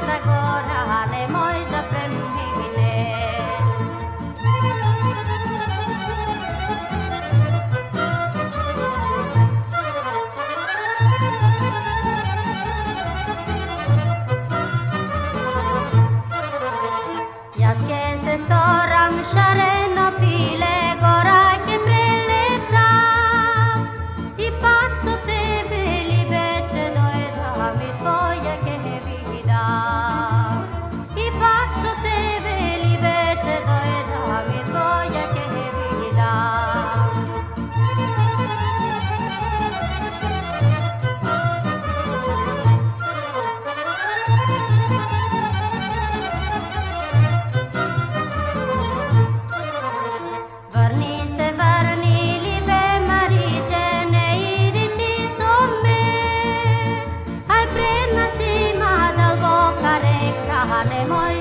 esta gora, nemoj da premineš. Jaz che se storam šareno pile, gora che preleta, ipak so tebe libeče dojda mi tvoja che vida. Ipak so tebe libeče dojda mi tvoja che vida. Vrni, libe Mariče, ne idi ti so me. Aj pred nas ima dalboka reka, nemoj